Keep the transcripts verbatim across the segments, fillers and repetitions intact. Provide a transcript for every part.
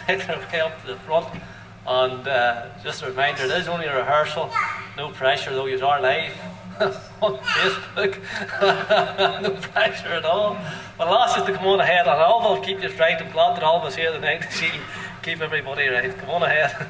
make their way up to the front. And uh, just a reminder, it is only a rehearsal, no pressure, though you are live on Facebook. No pressure at all. But I'll ask you to come on ahead, and I'll will keep you right and planted always here tonight. She'll keep everybody right. Come on ahead.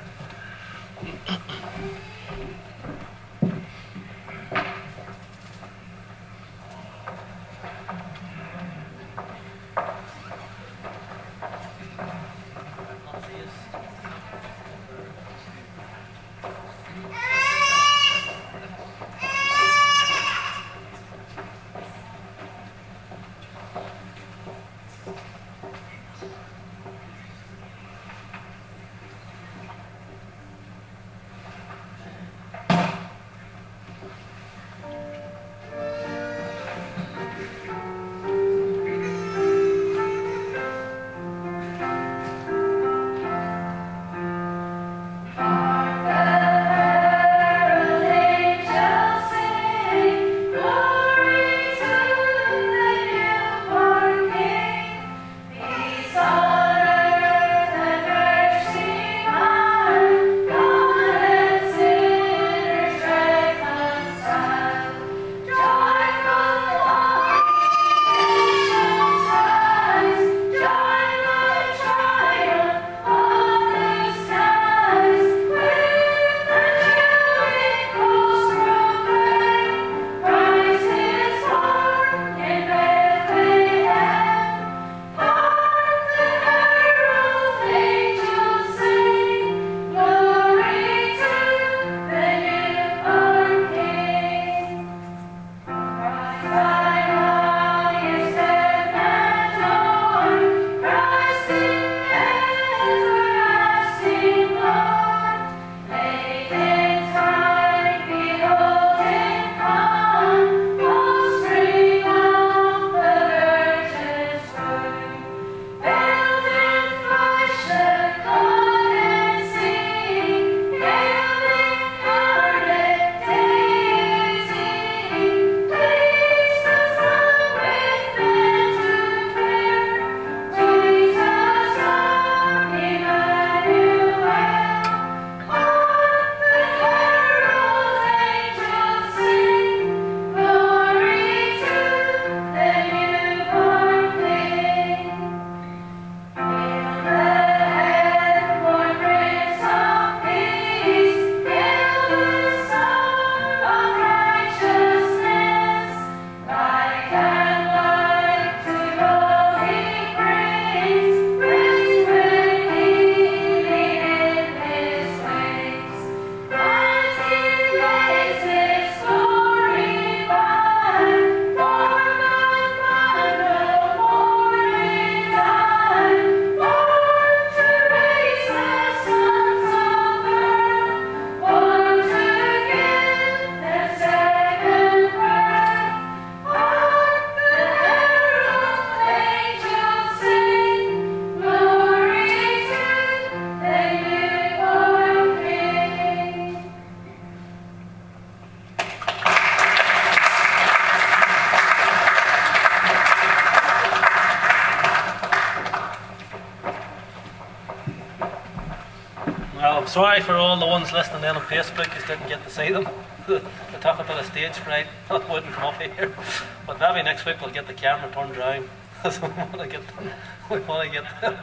Sorry for all the ones listening in on Facebook who didn't get to see them. They took a bit of stage fright, that wouldn't come up here. But maybe next week we'll get the camera turned around. So we want to get them. We want to get them.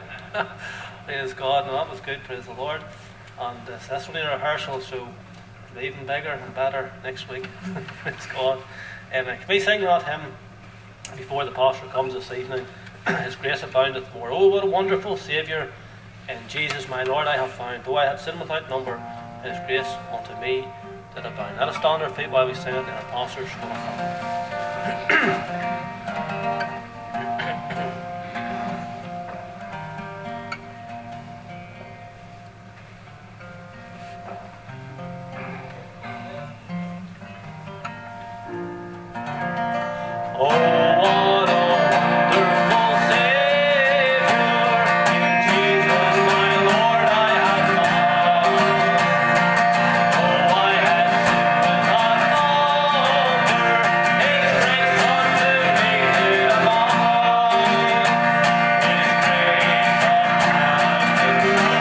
Praise God. No, that was good, praise the Lord. And uh, that's only a rehearsal, so it'll be even bigger and better next week. Praise God. Um, can we sing that hymn before the pastor comes this evening? His grace aboundeth more. Oh, what a wonderful Saviour. In Jesus my Lord I have found, though I had sinned without number, His grace unto me did abound. Let us stand on our feet while we sing it, and our pastors will come. Oh,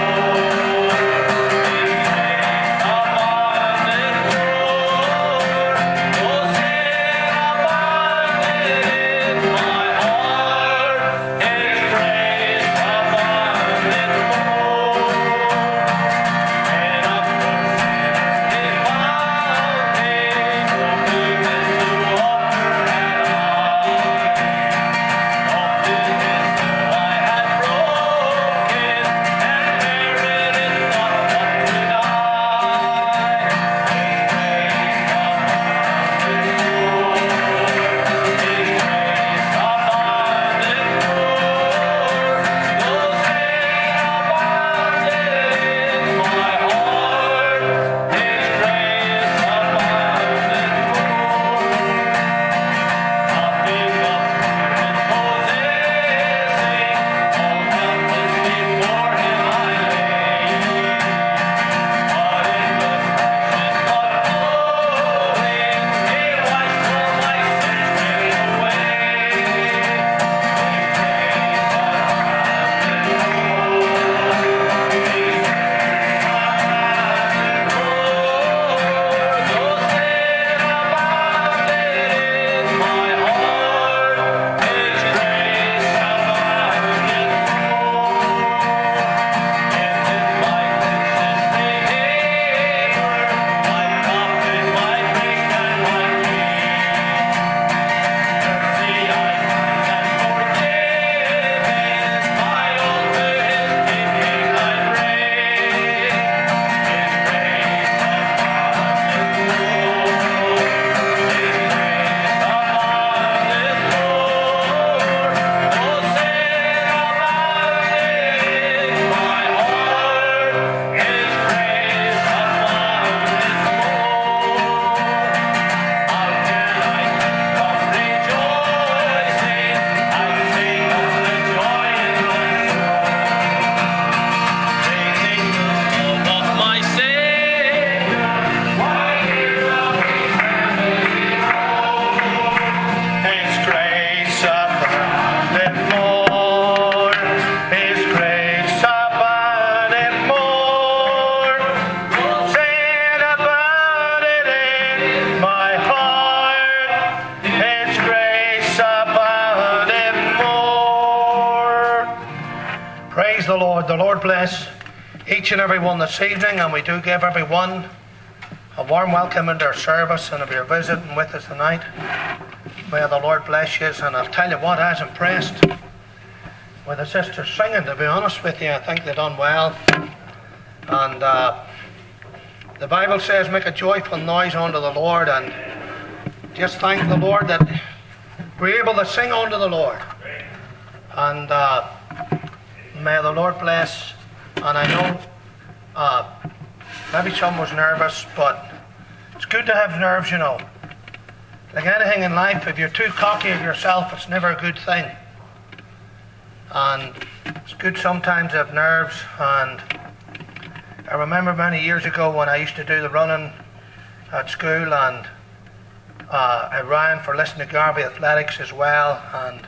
Lord. The Lord bless each and every one this evening, and we do give everyone a warm welcome into our service, and if you're visiting with us tonight, may the Lord bless you. And I'll tell you what, I was impressed with the sisters singing, to be honest with you. I think they done well. And uh, the Bible says, make a joyful noise unto the Lord, and just thank the Lord that we're able to sing unto the Lord. And uh, may the Lord bless. And I know uh, maybe some was nervous, but it's good to have nerves, you know. Like anything in life, if you're too cocky of yourself, it's never a good thing. And it's good sometimes to have nerves. And I remember many years ago when I used to do the running at school, and uh, I ran for Liston Garvey Athletics as well, and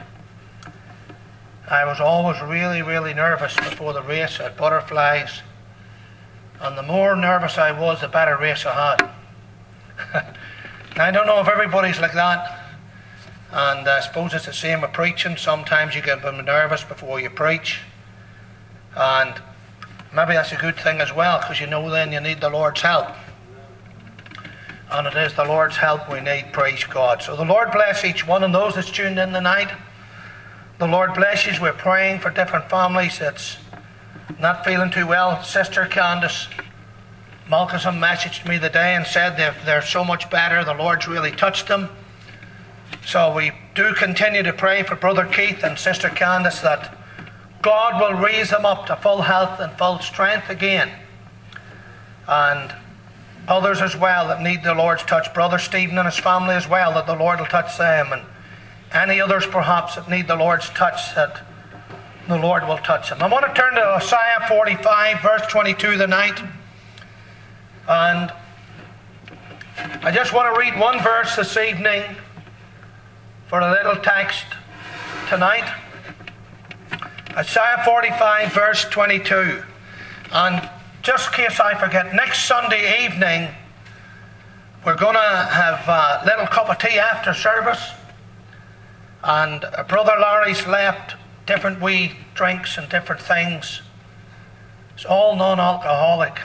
I was always really, really nervous before the race at butterflies. And the more nervous I was, the better race I had. Now, I don't know if everybody's like that. And I suppose it's the same with preaching. Sometimes you get nervous before you preach. And maybe that's a good thing as well, because you know then you need the Lord's help. And it is the Lord's help we need, praise God. So the Lord bless each one of those that's tuned in tonight. The Lord bless you. We're praying for different families that's not feeling too well. Sister Candace Malkinson messaged me the day and said they're, they're so much better. The Lord's really touched them. So we do continue to pray for Brother Keith and Sister Candace that God will raise them up to full health and full strength again. And others as well that need the Lord's touch. Brother Stephen and his family as well, that the Lord will touch them. And any others perhaps that need the Lord's touch, that the Lord will touch them. I want to turn to Isaiah forty-five, verse twenty-two tonight. And I just want to read one verse this evening for a little text tonight. Isaiah forty-five, verse twenty-two. And just in case I forget, next Sunday evening we're going to have a little cup of tea after service. And Brother Larry's left different wee drinks and different things. It's all non-alcoholic.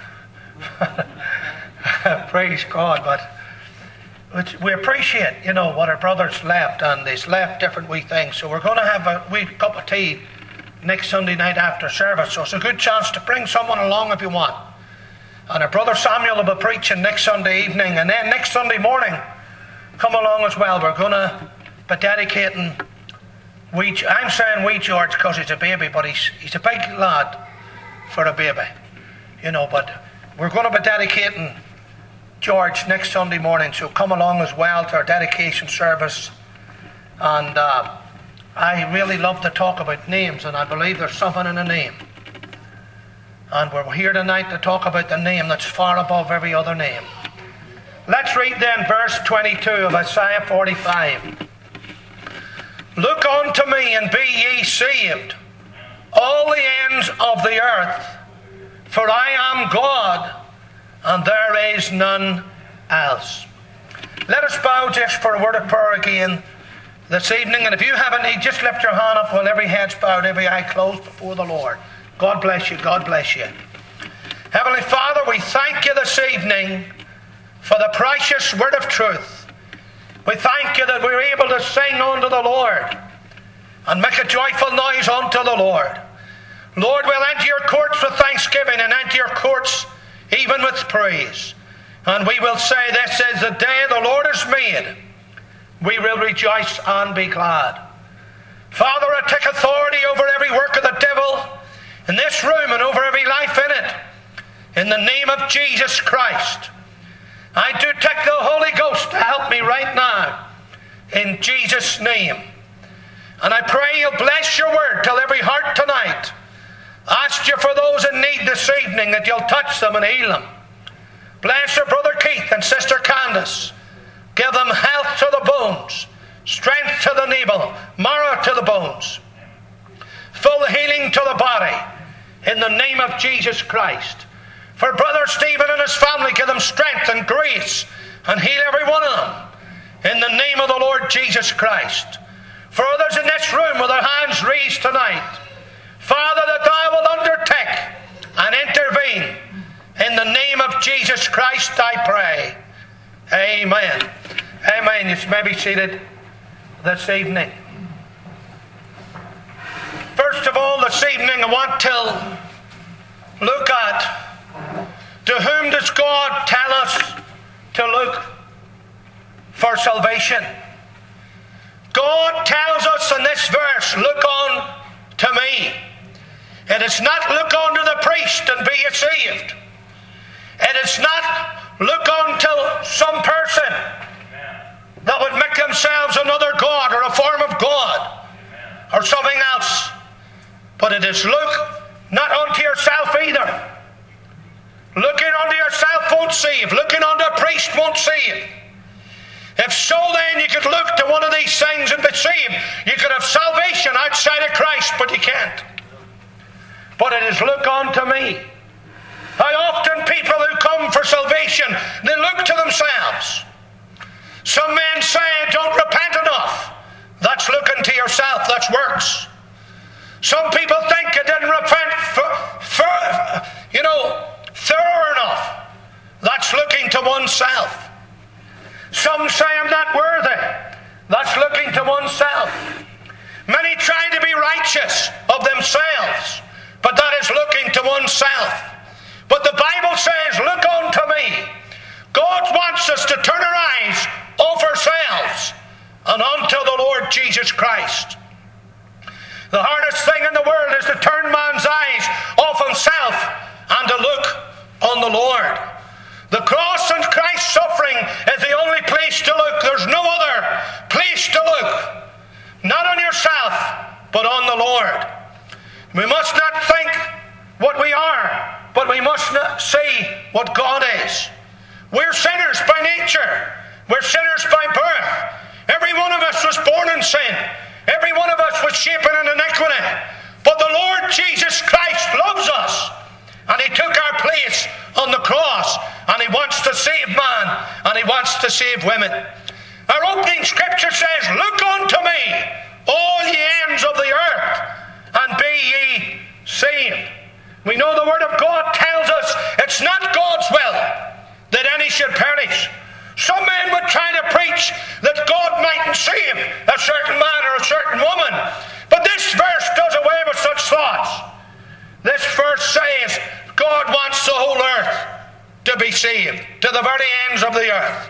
Praise God. But which we appreciate, you know, what our brother's left, and he's left different wee things. So we're going to have a wee cup of tea next Sunday night after service. So it's a good chance to bring someone along if you want. And our brother Samuel will be preaching next Sunday evening. And then next Sunday morning, come along as well. We're going to be dedicating wee, I'm saying wee George because he's a baby, but he's, he's a big lad for a baby. You know, but we're going to be dedicating George next Sunday morning. So come along as well to our dedication service. And uh, I really love to talk about names, and I believe there's something in a name. And we're here tonight to talk about the name that's far above every other name. Let's read then verse twenty-two of Isaiah forty-five. Look unto me and be ye saved, all the ends of the earth, for I am God, and there is none else. Let us bow just for a word of prayer again this evening. And if you have a need, just lift your hand up while every head's bowed, every eye closed before the Lord. God bless you. God bless you. Heavenly Father, we thank you this evening for the precious word of truth. We thank you that we're able to sing unto the Lord and make a joyful noise unto the Lord. Lord, we'll enter your courts with thanksgiving and enter your courts even with praise. And we will say, this is the day the Lord has made. We will rejoice and be glad. Father, I take authority over every work of the devil in this room and over every life in it. In the name of Jesus Christ. I do take the Holy Ghost to help me right now. In Jesus' name. And I pray you'll bless your word till every heart tonight. Ask you for those in need this evening that you'll touch them and heal them. Bless our brother Keith and sister Candace. Give them health to the bones, strength to the navel, marrow to the bones. Full healing to the body. In the name of Jesus Christ. For Brother Stephen and his family, give them strength and grace and heal every one of them. In the name of the Lord Jesus Christ. For others in this room with their hands raised tonight, Father, that thou wilt undertake In the name of Jesus Christ I pray. Amen. Amen. You may be seated this evening. First of all, this evening I want to look at, to whom does God tell us to look for salvation? God tells us in this verse, look on to me. It is not look on to the priest and be ye saved. It is not look on to some person that would make themselves another God or a form of God or something else. But it is look not unto yourself either. Looking unto yourself won't save. Looking unto a priest won't save. If so, then you could look to one of these things and be saved. You could have salvation outside of Christ, but you can't. But it is look unto me. How often people who come for salvation, they look to themselves. Some men say, don't repent enough. That's looking to yourself. That's works. Some people think it didn't repent for, for, you know, thorough enough. That's looking to oneself. Some say I'm not worthy. That's looking to oneself. Many try to be righteous of themselves, but that is looking to oneself. But the Bible says, look unto me. God wants us to turn our eyes off ourselves and unto the Lord Jesus Christ. The hardest thing in the world is to turn man's eyes off himself and to look on the Lord. The cross and Christ's suffering is the only place to look. There's no other place to look. Not on yourself, but on the Lord. We must not think what we are, but we must not see what God is. We're sinners by nature. We're sinners by birth. Every one of us was born in sin. Every one of us was shapen in iniquity. But the Lord Jesus Christ loves us. And He took our place on the cross. And He wants to save man. And He wants to save women. Our opening scripture says, look unto me, all ye ends of the earth, and be ye saved. We know the Word of God tells us it's not God's will that any should perish. Some men would try to preach that God mightn't save a certain man or a certain woman. But this verse does away with such thoughts. This verse says God wants the whole earth to be saved, to the very ends of the earth.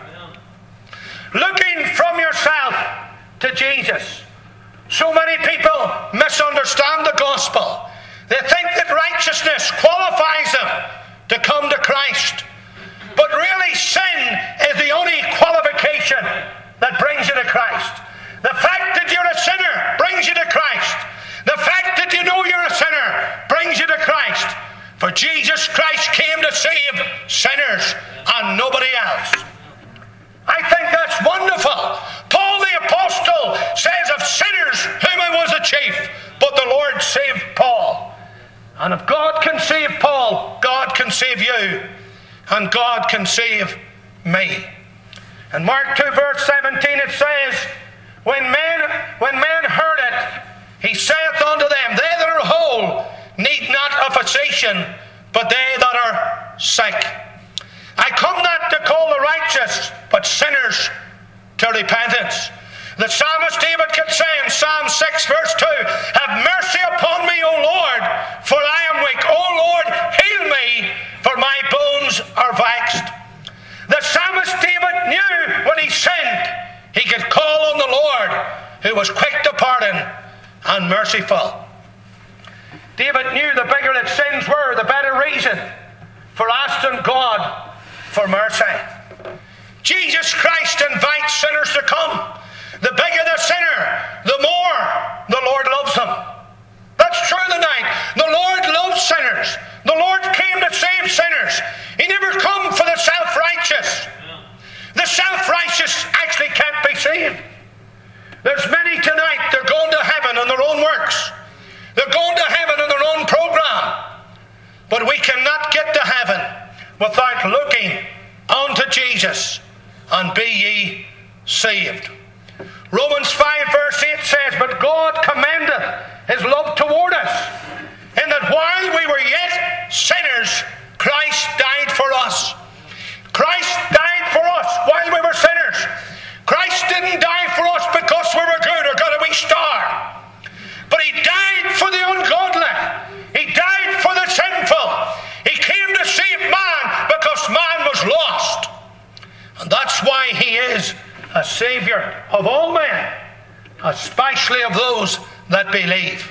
Looking from yourself to Jesus. So many people misunderstand the gospel. They think that righteousness qualifies them to come to Christ. But really, sin is the only qualification that brings you to Christ. The fact that you're a sinner brings you to Christ. The fact that you know you're a sinner brings you to Christ. For Jesus Christ came to save sinners and nobody else. I think that's wonderful. Paul the Apostle says of sinners whom I was a chief, but the Lord saved Paul. And if God can save Paul, God can save you. And God can save me. In Mark two verse seventeen it says, When men, when men heard it, He saith unto them, They that are whole need not a physician, but they that are sick. I come not to call the righteous, but sinners to repentance. The psalmist David could say in Psalm six verse two, Have mercy upon me, O Lord, for I am weak. O Lord, heal me, for my bones are vexed. The psalmist David knew when he sinned, he could call on the Lord, who was quick to pardon and merciful. David knew the bigger its sins were, the better reason for asking God for mercy. Jesus Christ invites sinners to come. The bigger the sinner, the more the Lord loves them. That's true tonight. The Lord loves sinners. The Lord came to save sinners. He never come for the self-righteous. The self-righteous actually can't be saved. There's many tonight, they're going to heaven on their own works. They're going to heaven on their own program. But we cannot get to heaven without looking unto Jesus and be ye saved. Romans five verse eight says, But God commendeth His love toward us, in that while we were yet sinners, Christ died for us. Christ died for us while we were sinners. Christ didn't die for us because we were good or got a wee star. But He died for the ungodly. He died for the sinful. He came to save man because man was lost. And that's why He is a Saviour of all men, especially of those that believe.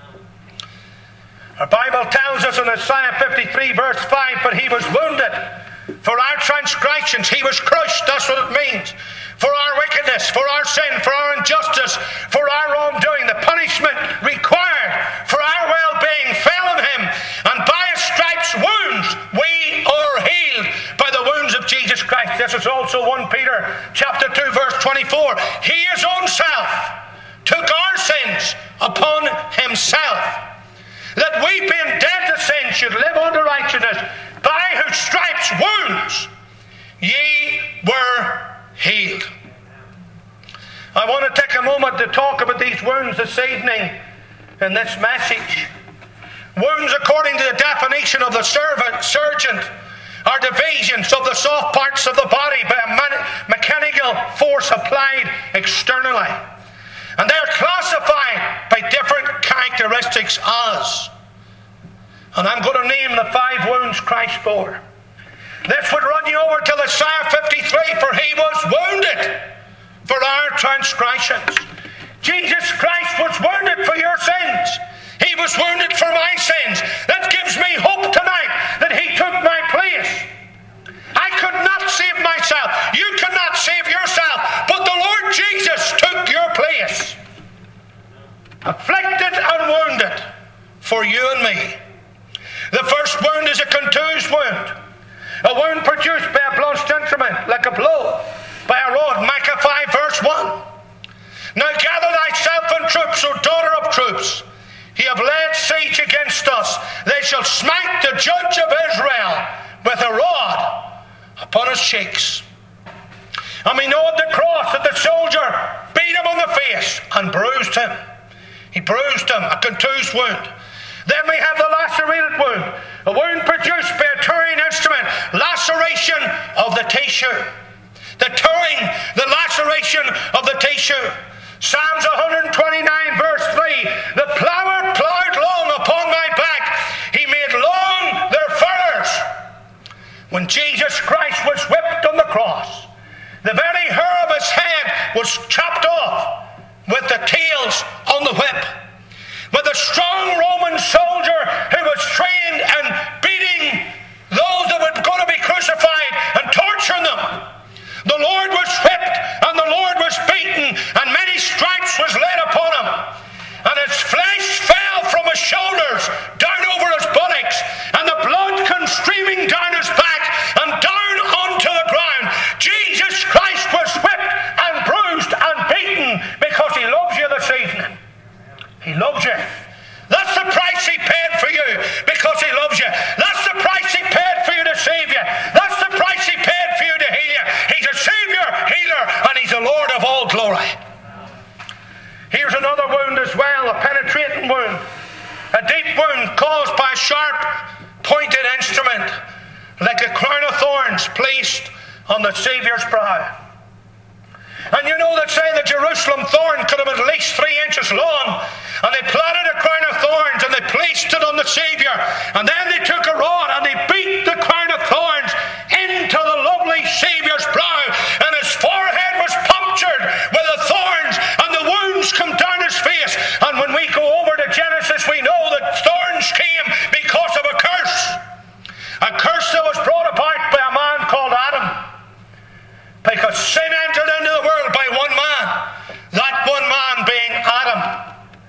Our Bible tells us in Isaiah fifty-three verse five, but He was wounded for our transgressions, He was crushed. That's what it means. For our wickedness, for our sin, for our injustice, for our wrongdoing, the punishment required for our well-being fell on Him, and by His stripes wounds we are healed, by the wounds of Jesus Christ. This is also First Peter chapter two verse twenty-four. He His own self took our sins upon Himself, that we being dead to sin should live unto righteousness, by whose stripes wounds ye were healed. I want to take a moment to talk about these wounds this evening in this message. Wounds, according to the definition of the servant, surgeon, are divisions of the soft parts of the body by a man- mechanical force applied externally. And they are classified by different characteristics as. And I'm going to name the five wounds Christ bore. This would run you over to Isaiah fifty-three, for He was wounded for our transgressions. Jesus Christ was wounded for your sins. He was wounded for my sins. That gives me hope tonight that He took my place. I could not save myself. You cannot save yourself. But the Lord Jesus took your place. Afflicted and wounded for you and me. The first wound is a contused wound. A wound produced by a blunt instrument, like a blow by a rod. Micah five verse one. Now gather thyself in troops, O daughter of troops. He have laid siege against us. They shall smite the judge of Israel with a rod upon his cheeks. And we know at the cross that the soldier beat him on the face and bruised him. He bruised him, a contused wound. Then we have the lacerated wound, a wound produced by a tearing instrument, laceration of the tissue. The tearing, the laceration of the tissue. Psalms one twenty-nine verse three, the plower plowed long upon my back, He made long their furrows. When Jesus Christ was whipped on the cross, the very hair of His head was chopped off with the tails on the whip. But the strong Roman soldier who was trained and beating those that were going to be crucified and torturing them, the Lord was whipped and the Lord was beaten, and many stripes was laid upon Him, and His flesh fell from His shoulders down over His buttocks, and the blood came streaming down His back and down onto the ground. Jesus Christ was whipped and bruised and beaten because He loves you this evening. He loves you. That's the price He paid for you, because He loves you. That's the price He paid for you to save you. That's the price He paid for you to heal you. He's a Savior, healer, and He's the Lord of all glory. Here's another wound as well, a penetrating wound. A deep wound caused by a sharp, pointed instrument, like a crown of thorns placed on the Saviour's brow. And you know that say the Jerusalem thorn could have been at least three inches long, and they planted a crown of thorns and they placed it on the Saviour, and then they took a rod and they beat the crown of thorns into the lovely Saviour's brow, and His forehead was punctured with the thorns, and the wounds come down His face. And when we go over to Genesis, we know that thorns came because of a curse, a curse that was brought about by a man called Adam. Because sin entered into the world by one man, that one man being Adam.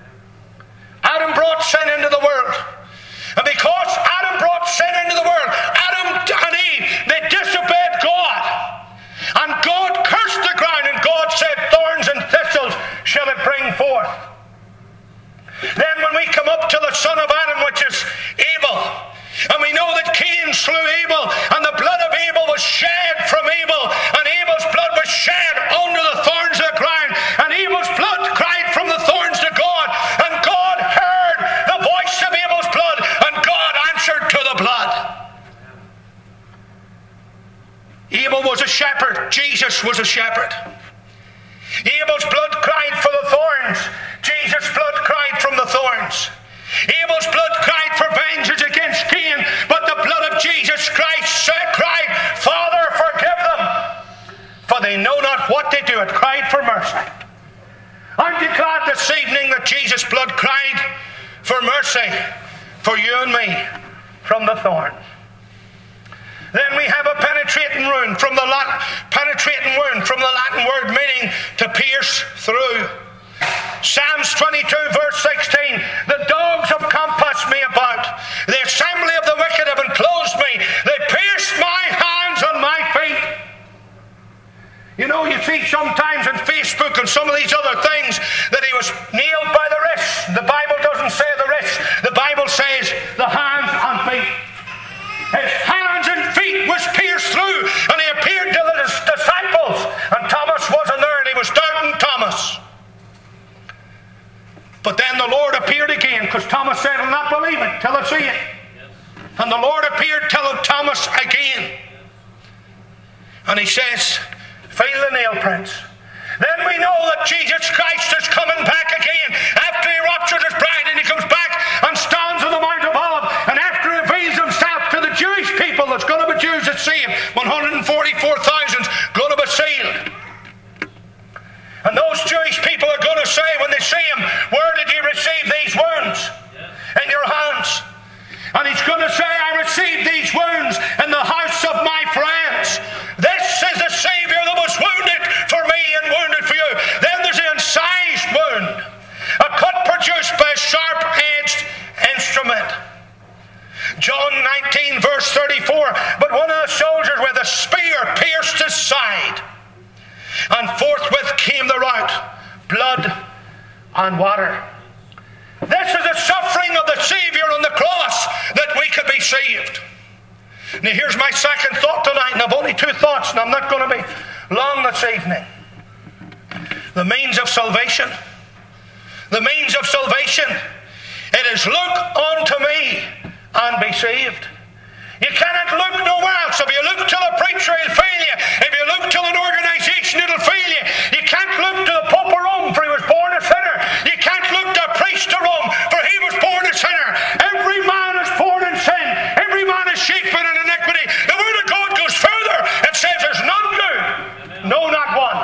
Christ was a shepherd. Abel's blood cried for the thorns. Jesus' blood cried from the thorns. Abel's blood cried for vengeance against Cain, but the blood of Jesus Christ cried, Father, forgive them, for they know not what they do. It cried for mercy. Aren't you glad this evening that Jesus' blood cried for mercy for you and me from the thorn? Then we have a penetrating wound from the Latin, penetrating wound from the Latin word meaning to pierce through. Psalms twenty-two verse sixteen, the dogs have compassed me about. The assembly of the wicked have enclosed me. They pierced my hands and my feet. You know, you see sometimes on Facebook and some of these other things that he was nailed by the wrists. The Bible doesn't say the wrists. The Bible says the hands and feet. His hands and feet was pierced through, and he appeared to the disciples, and Thomas wasn't there, and he was doubting Thomas. But then the Lord appeared again, because Thomas said, I'll not believe it till I see it. And the Lord appeared to Thomas again. And he says, feel the nail prints. Then we know that Jesus Christ is coming back again. After he raptures his bride, and he comes back and stands on the Mount of Olives, and after he reveals himself to the Jewish people, there's going to be Jews that see him. one hundred forty-four thousand going to be sealed. And those Jewish people are going to say when they see him, where did you receive these wounds? In your hands. And he's going to say, I received these wounds in the house of my friends. This is the Savior that was wounded for me and wounded for you. Then there's the incised wound, a cut produced by a sharp-edged instrument. John nineteen verse thirty-four, but one of the soldiers with a spear pierced his side, and forthwith came the rout, blood and water. This is the suffering of the Savior on the cross that we could be saved. Now here's my second thought tonight, and I've only two thoughts, and I'm not going to be long this evening. The means of salvation. The means of salvation. It is look unto me and be saved. You cannot look nowhere else. If you look to the preacher, he'll fail you. If you look to an organisation, it'll fail you. You can't look to the Pope of Rome, for he was born a sinner. You can't look to a priest of Rome, for he was born a sinner. Every man is born in sin. Every man is shapen in iniquity. The Word of God goes further. It says there's none good. No, not one.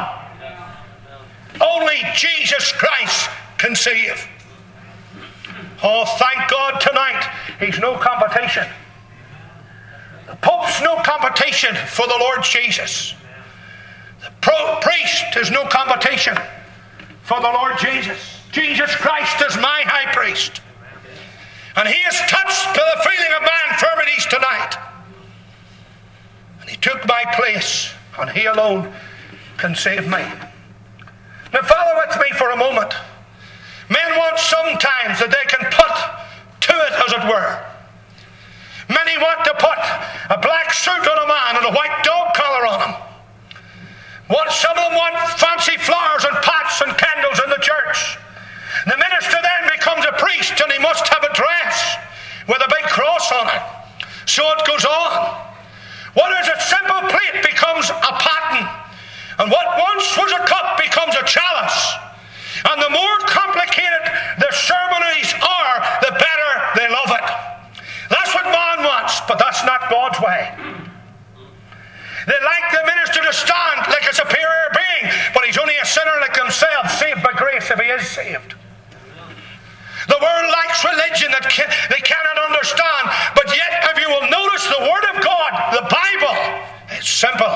Only Jesus Christ can save. Oh, thank God tonight he's no competition. The Pope's no competition for the Lord Jesus. The pro- priest is no competition for the Lord Jesus. Jesus Christ is my high priest. And he is touched by the feeling of my infirmities tonight. And he took my place, and he alone can save me. Now follow with me for a moment. Men want sometimes that they can put to it, as it were. Many want to put a black suit on a man and a white dog collar on him. What, some of them want fancy flowers and pots and candles in the church. The minister then becomes a priest, and he must have a dress with a big cross on it. So it goes on. What is a simple plate becomes a paten. And what once was a cup becomes a chalice. And the more complicated the ceremonies are, the better they love it. That's what man wants, but that's not God's way. They like the minister to stand like a superior being, but he's only a sinner like himself, saved by grace if he is saved. The world likes religion that can, they cannot understand, but yet if you will notice the Word of God, the Bible, it's simple.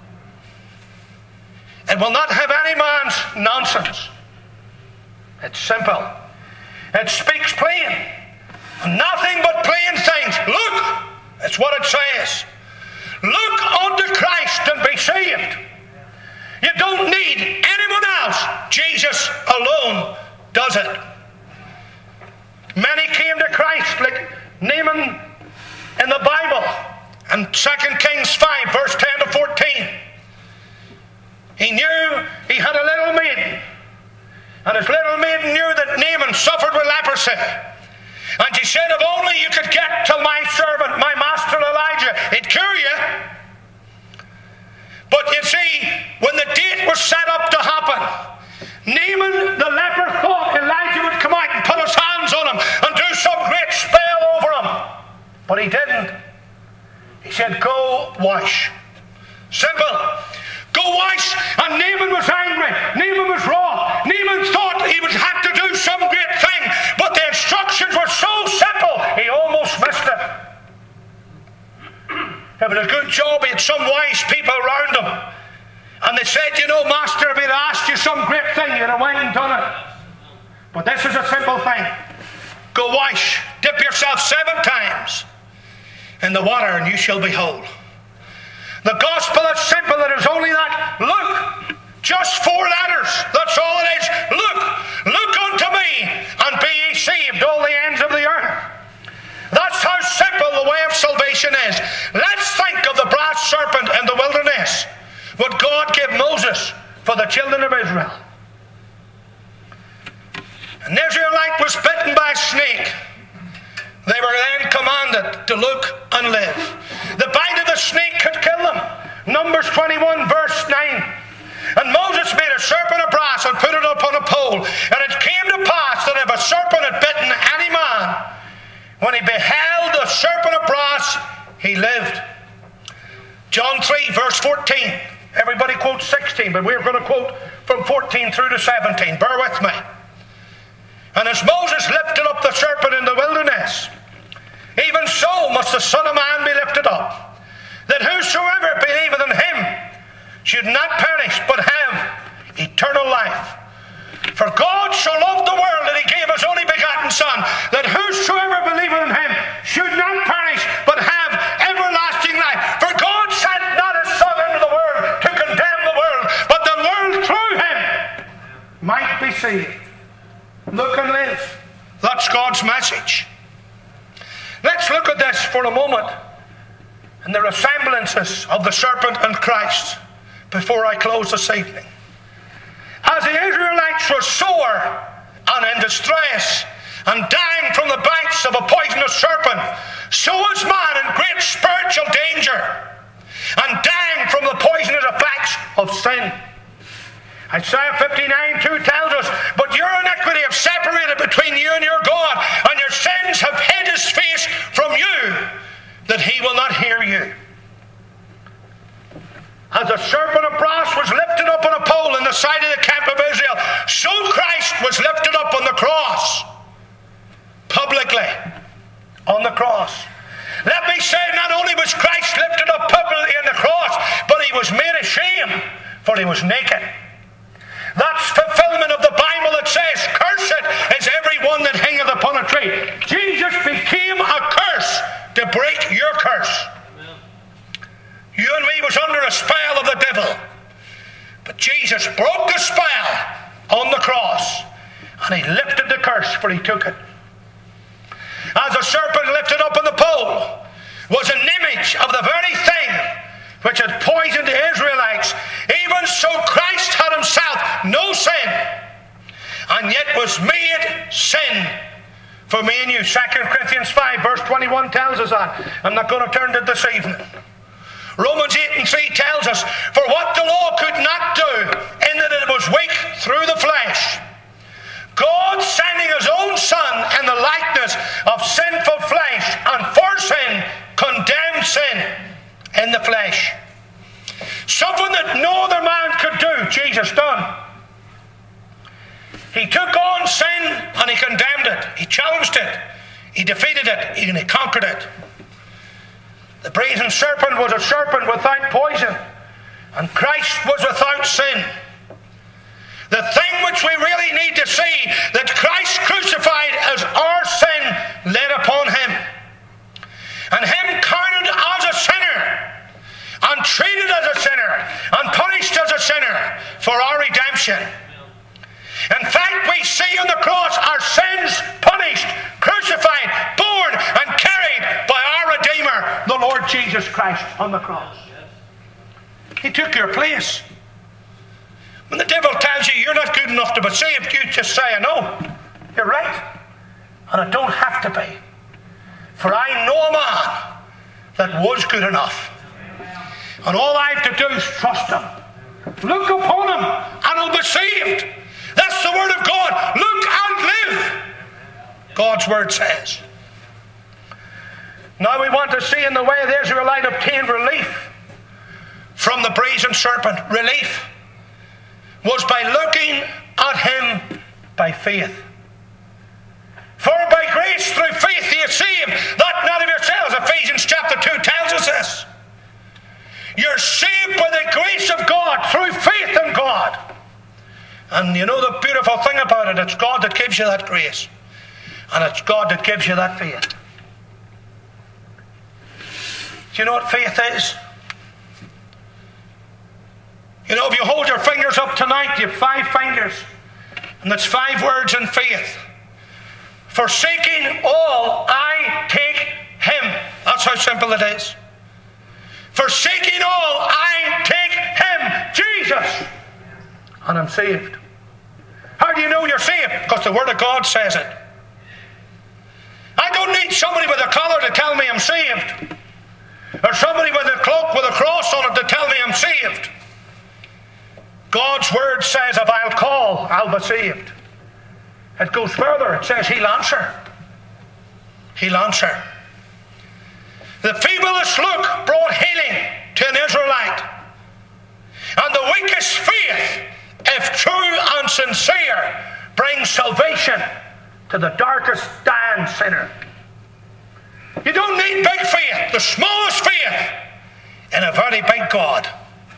It will not have any man's nonsense. It's simple. It speaks plain. Nothing but plain things. Look, it's what it says. Look unto Christ and be saved. You don't need anyone else. Jesus alone does it. Many came to Christ like Naaman in the Bible. In Second Kings five, verse ten to fourteen. He knew he had a little maiden. And his little maiden knew that Naaman suffered with leprosy. And she said, if only you could get to my servant, my master Elijah, he'd cure you. But you see, when the date was set up to happen, Naaman the leper thought Elijah would come out and put his hands on him and do some great spell over him. But he didn't. He said, go wash. Simple. Go wash. And Naaman was angry. Naaman was wrong. Naaman thought he would have to do some great thing. But the instructions were so simple, he almost missed it. It was a good job he had some wise people around him. And they said, you know, Master, if he'd asked you some great thing, you'd have went and done it. But this is a simple thing. Go wash. Dip yourself seven times in the water and you shall be whole. The gospel is simple. It is only that. Look. Just four letters. That's all it is. Look. Look unto me and be ye saved, all the ends of the earth. That's how simple the way of salvation is. Let's think of the brass serpent in the wilderness. What God gave Moses for the children of Israel. An Israelite was bitten by a snake. They were then commanded to look and live. The bite of the snake could kill them. Numbers twenty-one verse nine. And Moses made a serpent of brass and put it upon a pole. And it came to pass that if a serpent had bitten any man, when he beheld the serpent of brass, he lived. John three verse fourteen. Everybody quotes sixteen, but we're going to quote from fourteen through to seventeen. Bear with me. And as Moses lifted up the serpent in the wilderness, even so must the Son of Man be lifted up, that whosoever believeth in him should not perish, but have eternal life. For God so loved the world that he gave his only begotten Son, that whosoever believeth in him should not perish, but have everlasting life. For God sent not his Son into the world to condemn the world, but the world through him might be saved. Look and live. That's God's message. Let's look at this for a moment and the resemblances of the serpent and Christ before I close this evening. As the Israelites were sore and in distress and dying from the bites of a poisonous serpent, so is man in great spiritual danger and dying from the poisonous effects of sin. Isaiah fifty-nine two tells us, but your iniquity have separated between you and your God, and your sins have hid his face from you, that he will not hear you. As a serpent of brass was lifted up on a pole in the side of the camp of Israel, so Christ was lifted up on the cross, publicly on the cross. Let me say, not only was Christ lifted up publicly on the cross, but he was made ashamed, for he was naked. That's fulfillment of the Bible that says, cursed is every one that hangeth upon a tree. Jesus became a curse to break your curse. You and me was under a spell of the devil. But Jesus broke the spell on the cross, and he lifted the curse, for he took it. As a serpent lifted up on the pole was an image of the very thing which had poisoned the Israelites, even so Christ had himself no sin, and yet was made sin for me and you. Second Corinthians five verse twenty-one tells us that. I'm not going to turn to it this evening. Romans eight and three tells us, for what the law could not do, in that it was weak through the flesh, God sending his own Son in the likeness of sinful flesh, and for sin condemned sin in the flesh. Something that no other man could do, Jesus done. He took on sin and he condemned it. He challenged it. He defeated it. And he conquered it. The brazen serpent was a serpent without poison, and Christ was without sin. The thing which we really need to see, that Christ crucified as our sin laid upon him, and him counted as a sinner, and treated as a sinner, and punished as a sinner for our redemption. In fact, we see on the cross our sins punished, crucified, borne, and carried by our Redeemer, the Lord Jesus Christ, on the cross. He took your place. When the devil tells you you're not good enough to be saved, you just say, I know, you're right, and I don't have to be. For I know a man that was good enough. And all I have to do is trust him. Look upon him and I'll be saved. That's the word of God. Look and live, God's word says. Now we want to see in the way the Israelite obtained relief from the brazen serpent. Relief was by looking at him by faith. For by grace through faith he is saved, that not of yourselves. Ephesians chapter two tells us this. You're saved by the grace of God through faith in God. And you know the beautiful thing about it, it's God that gives you that grace. And it's God that gives you that faith. Do you know what faith is? You know, if you hold your fingers up tonight, you have five fingers. And that's five words in faith. Forsaking all, I take him. That's how simple it is. Forsaking all, I take him, Jesus. And I'm saved. How do you know you're saved? Because the Word of God says it. I don't need somebody with a collar to tell me I'm saved. Or somebody with a cloak with a cross on it to tell me I'm saved. God's Word says if I'll call, I'll be saved. It goes further. It says he'll answer. He'll answer. The feeblest look brought healing to an Israelite. And the weakest faith, if true and sincere, brings salvation to the darkest dying sinner. You don't need big faith. The smallest faith in a very big God.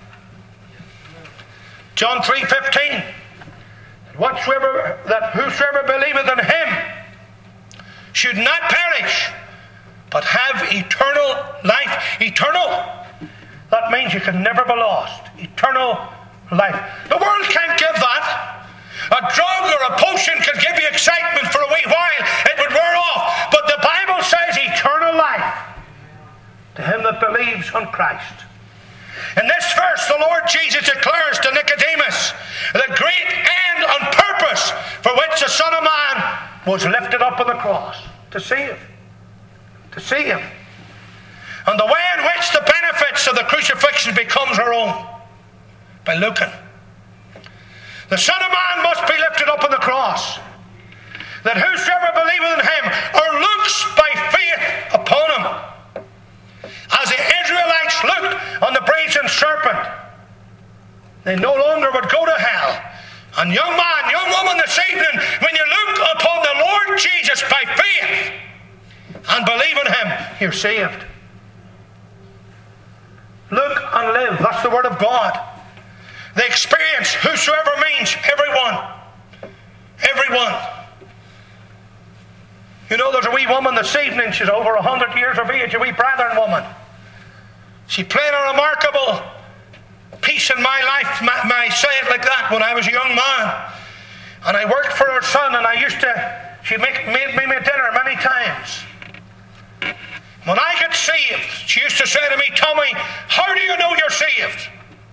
John three fifteen. Whatsoever that whosoever believeth in him should not perish, but have eternal life. Eternal. That means you can never be lost. Eternal life. The world can't give that. A drug or a potion could give you excitement for a wee while. It would wear off. But the Bible says eternal life to him that believes on Christ. In this verse, the Lord Jesus declares to Nicodemus the great end and purpose for which the Son of Man was lifted up on the cross. To save. To save. And the way in which the benefits of the crucifixion becomes our own. By looking. The Son of Man must be lifted up on the cross. That whosoever believeth in him or looks by faith upon him. As the Israelites looked on the brazen serpent, they no longer would go to hell. And young man, young woman this evening, when you look upon the Lord Jesus by faith and believe in him, you're saved. Look and live. That's the word of God. The experience, whosoever means everyone. Everyone. You know, there's a wee woman this evening, she's over a hundred years of age, a wee brethren woman. She played a remarkable piece in my life, may, may I say it like that, when I was a young man. And I worked for her son, and I used to, she make, made me my dinner many times. When I got saved, she used to say to me, Tommy, how do you know you're saved?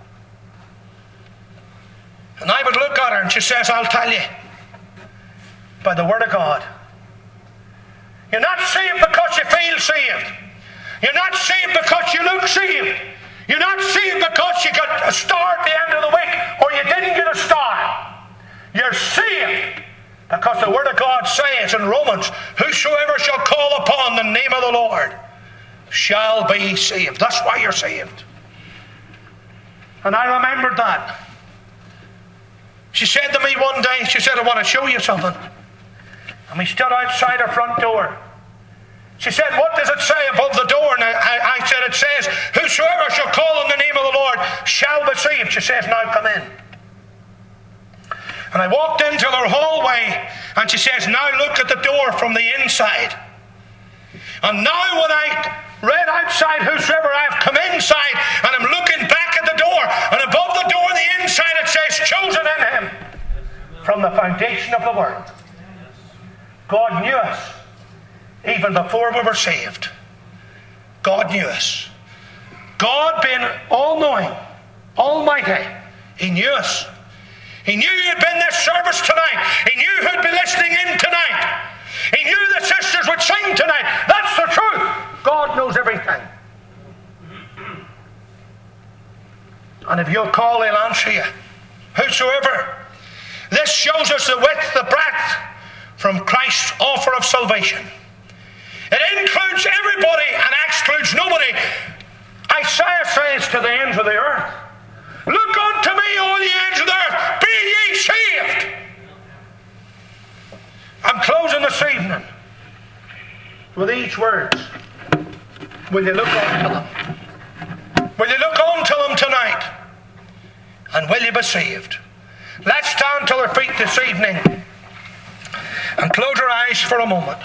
And I would look at her and she says, I'll tell you. By the word of God. You're not saved because you feel saved. You're not saved because you look saved. You're not saved because you got a star at the end of the week or you didn't get a star. You're saved because the word of God says in Romans, whosoever shall call upon the name of the Lord shall be saved. That's why you're saved. And I remembered that. She said to me one day, she said, I want to show you something. And we stood outside her front door. She said, what does it say above the door? And I, I said, it says, whosoever shall call on the name of the Lord shall be saved. She says, now come in. And I walked into her hallway, and she says, now look at the door from the inside. And now when I read outside, whosoever, I have come inside, and I'm looking back at the door, and above the door on the inside it says, chosen in him from the foundation of the world. God knew us even before we were saved. God knew us. God being all-knowing, almighty, he knew us. He knew you'd been in this service tonight. He knew who'd be listening in tonight. He knew the sisters would sing tonight. That's the truth. God knows everything. And if you'll call, He'll answer you. Whosoever. This shows us the width, the breadth from Christ's offer of salvation. It includes everybody and excludes nobody. Isaiah says to the ends of the earth, look unto me, all ye ends of the earth, be ye saved. I'm closing this evening with these words. Will you look unto them? Will you look unto them tonight? And will you be saved? Let's stand to our feet this evening and close our eyes for a moment.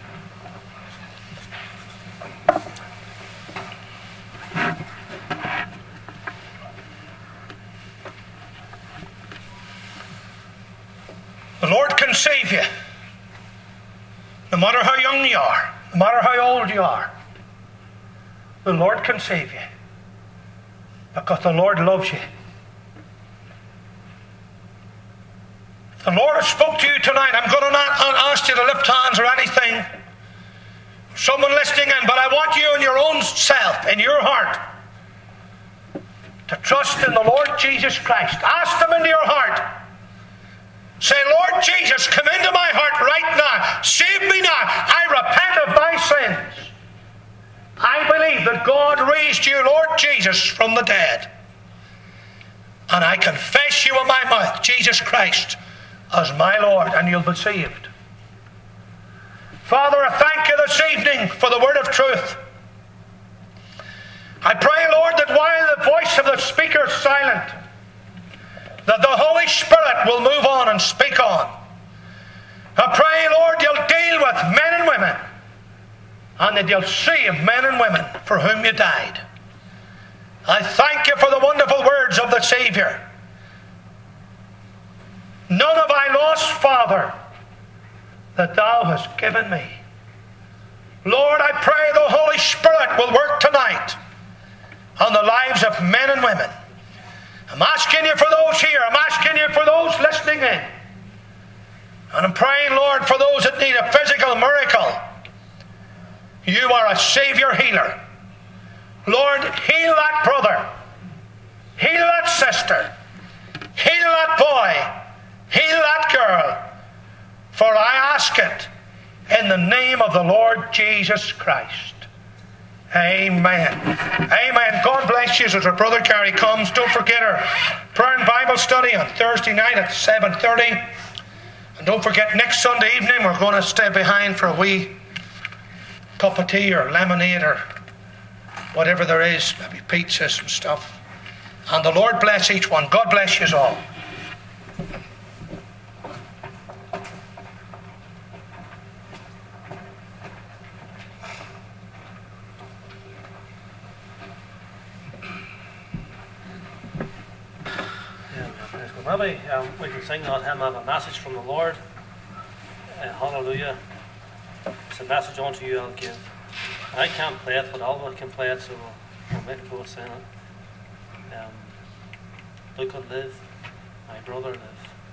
The Lord can save you, no matter how young you are, no matter how old you are. The Lord can save you, because the Lord loves you. If the Lord has spoke to you tonight, I'm going to not ask you to lift hands or anything. Someone listening in, but I want you in your own self, in your heart, to trust in the Lord Jesus Christ. Ask Him into your heart. Say, Lord Jesus, come into my heart right now. Save me now. I repent of my sins. I believe that God raised you, Lord Jesus, from the dead. And I confess you in my mouth, Jesus Christ, as my Lord, and you'll be saved. Father, I thank you this evening for the word of truth. I pray, Lord, that while the voice of the speaker is silent, that the Holy Spirit will move on and speak on. I pray, Lord, you'll deal with men and women, and that you'll save men and women for whom you died. I thank you for the wonderful words of the Saviour. None have I lost, Father, that thou hast given me. Lord, I pray the Holy Spirit will work tonight on the lives of men and women. I'm asking you for those here. I'm asking you for those listening in. And I'm praying, Lord, for those that need a physical miracle. You are a Saviour healer. Lord, heal that brother. Heal that sister. Heal that boy. Heal that girl. For I ask it in the name of the Lord Jesus Christ. Amen. Amen. God bless you as our brother Gary comes. Don't forget our prayer and Bible study on Thursday night at seven thirty. And don't forget, next Sunday evening we're going to stay behind for a wee cup of tea or lemonade or whatever there is, maybe pizzas and stuff. And the Lord bless each one. God bless you all. Maybe um, we can sing that hymn, have a message from the Lord. Uh, hallelujah. It's a message unto you I'll give. I can't play it, but Albert can play it, so we'll make it go sing it. Um, Luke could live, my brother live.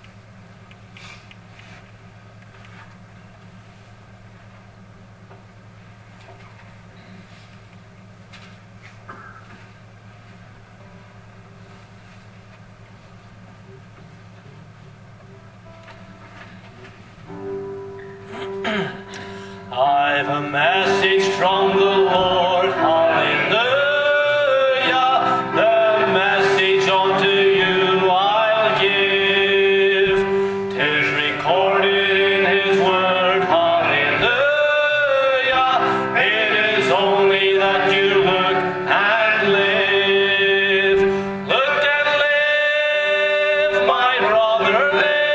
I've a message from the Lord, hallelujah. The message unto you I'll give. 'Tis recorded in His word, hallelujah. It is only that you look and live. Look and live, my brother, live.